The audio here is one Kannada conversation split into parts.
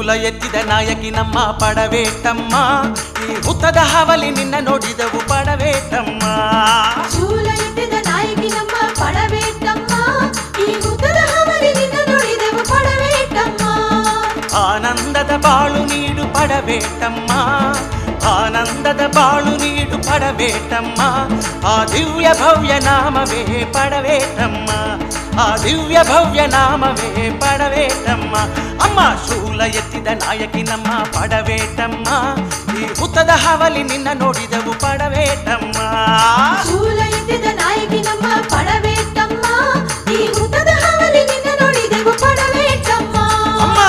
ಶೂಲ ಎತ್ತಿದ ನಾಯಕಿ ನಮ್ಮ ಪಡವೇಟಮ್ಮ, ಈ ಹುತ್ತದ ಹಾವಲಿ ನಿನ್ನ ನೋಡಿದವು ಪಡವೇಟಮ್ಮ. ಶೂಲ ಎತ್ತಿದ ನಾಯಕಿ ನಮ್ಮ ಪಡವೇಟಮ್ಮ, ಈ ಹುತ್ತದ ಹಾವಲಿ ನಿನ್ನ ನೋಡಿದವು ಪಡವೇಟಮ್ಮ. ಆನಂದದ ಬಾಳು ನೀಡು ಪಡವೇಟಮ್ಮ, ಆನಂದದ ಬಾಳು ನೀಡು ಪಡವೇಟಮ್ಮ. ಆ ದಿವ್ಯ ಭವ್ಯ ನಾಮವೇ ಪಡವೇಟಮ್ಮ, ಆ ದಿವ್ಯ ಭವ್ಯ ನಾಮವೇ ಪಡವೇಟಮ್ಮ. ಅಮ್ಮ ಶೂಲ ಎತ್ತಿದ ನಾಯಕಿ ನಮ್ಮ ಪಡವೇಟಮ್ಮ, ಈ ಹುತ್ತದ ಹಾವಲಿ ನಿನ್ನ ನೋಡಿದವು ಪಡವೇಟಮ್ಮ. ಶೂಲ ಎತ್ತಿದ ನಾಯಕಿ ನಮ್ಮ ಪಡವೇಟಮ್ಮ, ಈ ಹುತ್ತದ ಹಾವಲಿ ನಿನ್ನ ನೋಡಿದವು ಪಡವೇಟಮ್ಮ. ಅಮ್ಮ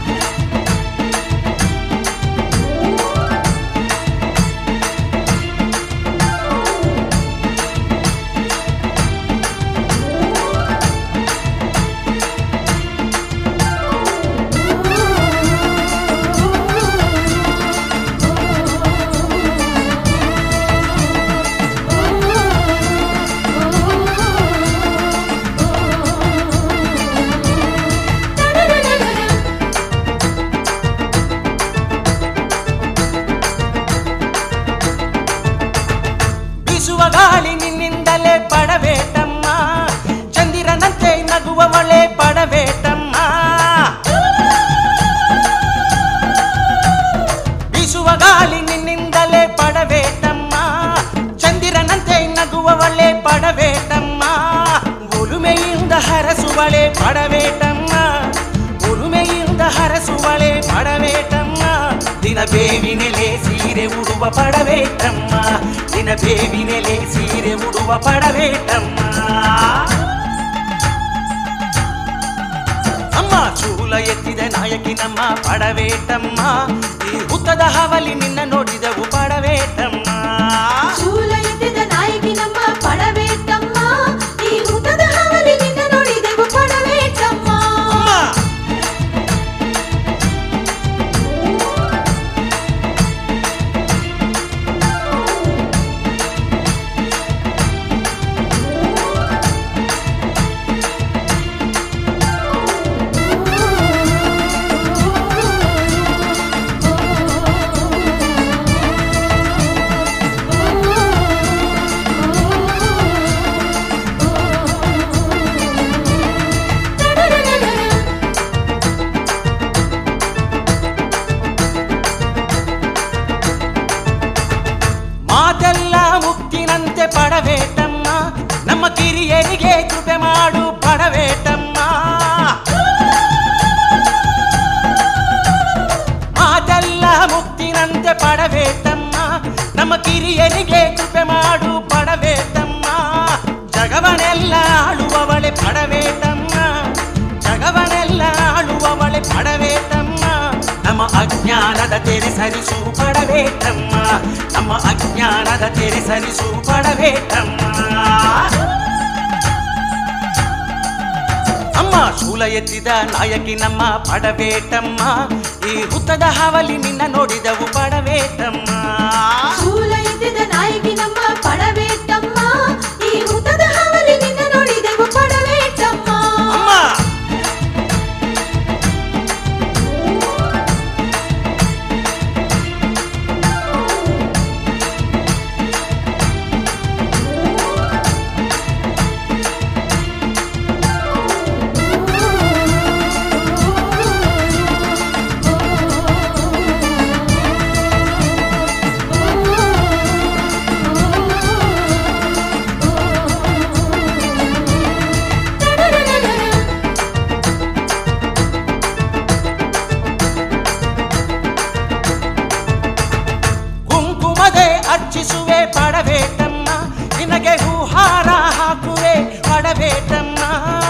ಗಾಳಿ ನಿನ್ನಿಂದಲೇ ಪಡವೇಟಮ್ಮ, ಚಂದಿರನಂತೆ ನಗುವವಳೆ ಪಡವೇಟಮ್ಮ. ಬೀಸುವ ಗಾಳಿ ನಿನ್ನಿಂದಲೇ ಪಡವೇಟಮ್ಮ, ಚಂದಿರನಂತೆ ನಗುವವಳೆ ಪಡವೇಟಮ್ಮ. ಒಲುಮೆಯಿಂದ ಹರಸುವಳೆ ಪಡವೇಟಮ್ಮ, ಒಲುಮೆಯಿಂದ ಹರಸುವಳೆ ಪಡವೇಟಮ್ಮ. ದಿನ ಬೇವಿನೆಲೆ ಸೀರೆ ಉಡುವ ಪಡವೇಟಮ್ಮ, ದಿನ ಬೇವಿನೆಲೆ ಸೀರೆ ಉಡುವ ಪಡವೇಟಮ್ಮ. ಅಮ್ಮ ಶೂಲ ಎತ್ತಿದ ನಾಯಕಿ ನಮ್ಮ ಪಡವೇಟಮ್ಮ, ಈ ಹುತ್ತದ ಹಾವಲಿ ನಿನ್ನ ನೋಡಿದವು ಪಡವೇಟಮ್ಮ. ಶೂಲ ಎತ್ತಿದ ನಾಯಕಿ ನಮ್ಮ ಪಡವೇಟಮ್ಮ, ಈ ಹುತ್ತದ ಹಾವಲಿ ನಿನ್ನ ನೋಡಿದವು ಪಡವೇಟಮ್ಮ. ಮಾತೆಲ್ಲ ಮುಕ್ತಿನಂತೆ ಪಡವೇಟಮ್ಮ, ನಮ್ಮ ಕಿರಿಯರಿಗೆ ಕೃಪೆ ಮಾಡು ಪಡವೇಟಮ್ಮ. ಮಾತೆಲ್ಲ ಮುಕ್ತಿನಂತೆ ಪಡವೇಟಮ್ಮ, ನಮ್ಮ ಕಿರಿಯರಿಗೆ ಕೃಪೆ ಮಾಡು ಪಡವೇಟಮ್ಮ. ಜಗವನೆಲ್ಲ ಆಳುವವಳೆ ಪಡವೇಟಮ್ಮ, ಜಗವನೆಲ್ಲ ಆಳುವವಳೆ ಪಡವೇಟಮ್ಮ. ನಮ್ಮ ಅಜ್ಞಾನದ ತೆರೆ ಸರಿಸು ಪಡವೇಟಮ್ಮ, ನಮ್ಮ ಅಜ್ಞಾನದ ತೆರೆ ಸರಿಸು ಪಡವೇಟಮ್ಮ. ಅಮ್ಮ ಶೂಲ ಎತ್ತಿದ ನಾಯಕಿ ನಮ್ಮ ಪಡವೇಟಮ್ಮ, ಈ ಹುತ್ತದ ಹಾವಲಿ ನಿನ್ನ ನೋಡಿದವು ಪಡವೇಟಮ್ಮ. ಶೂಲ ಎತ್ತಿದ ನಾಯಕಿ ನಮ್ಮ ಪಡವೇಟಮ್ಮ, ಈ ಹುತ್ತದ ಹಾವಲಿ ನಿನ್ನ ನೋಡಿದವು ಪಡವೇಟಮ್ಮ. ಅಮ್ಮ ಅರ್ಚಿಸುವೆ ಪಡವೇಟಮ್ಮ, ನಿನಗೆ ಹೂಹಾರ ಹಾಕುವೆ ಪಡವೇಟಮ್ಮ.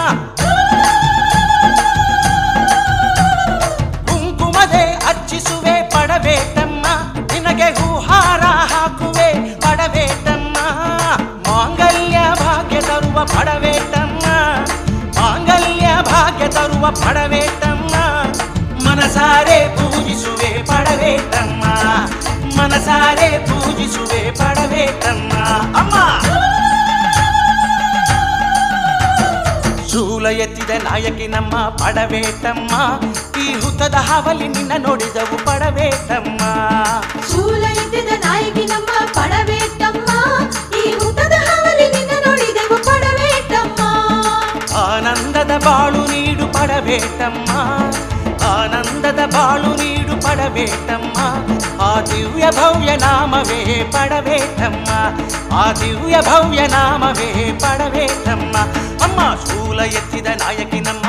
ಕುಂಕುಮದೆ ಅರ್ಚಿಸುವೆ ಪಡವೇಟಮ್ಮ, ನಿನಗೆ ಹೂಹಾರ ಹಾಕುವೆ ಪಡವೇಟಮ್ಮ. ಮಾಂಗಲ್ಯ ಭಾಗ್ಯ ತರುವ ಪಡವೇಟಮ್ಮ, ಮಾಂಗಲ್ಯ ಭಾಗ್ಯ ತರುವ ಪಡವೇಟಮ್ಮ. ಮನಸಾರೆ ಪೂಜಿಸುವೆ ಪಡವೇಟಮ್ಮ, ಮನಸಾರೆ ಪೂಜಿಸುವೆ ಪಡವೇಟಮ್ಮ. ಅಮ್ಮ ಶೂಲ ಎತ್ತಿದ ನಾಯಕಿ ನಮ್ಮ ಪಡವೇಟಮ್ಮ ಈ ಹುತ್ತದ ಹಾವಲಿ ನಿನ್ನ ನೋಡಿದವು ಪಡವೇಟಮ್ಮ ಶೂಲ ಎತ್ತಿದ ನಾಯಕಿ ನಮ್ಮ ಪಡವೇಟಮ್ಮ ಈ ಹುತ್ತದ ಹಾವಲಿ ನಿನ್ನ ನೋಡಿದೆವು ಪಡವೇಟಮ್ಮ ಆನಂದದ ಬಾಳು ನೀಡು ಪಡವೇಟಮ್ಮ ಆನಂದದ ಬಾಳು ನೀಡು ಪಡವೇಟಮ್ಮ ಆ ದಿವ್ಯ ಭವ್ಯ ನಾಮವೇ ಪಡವೇಟಮ್ಮ ಆ ದಿವ್ಯ ಭವ್ಯ ನಾಮವೇ ಪಡವೇಟಮ್ಮ ಅಮ್ಮ ಶೂಲ ಎತ್ತಿದ ನಾಯಕಿ ನಮ್ಮ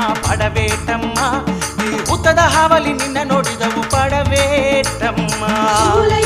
ಪಡವೇಟಮ್ಮ ಈ ಹುತ್ತದ ಹಾವಲಿ ನಿನ್ನ ನೋಡಿದವು ಪಡವೇಟಮ್ಮ ಶೂಲ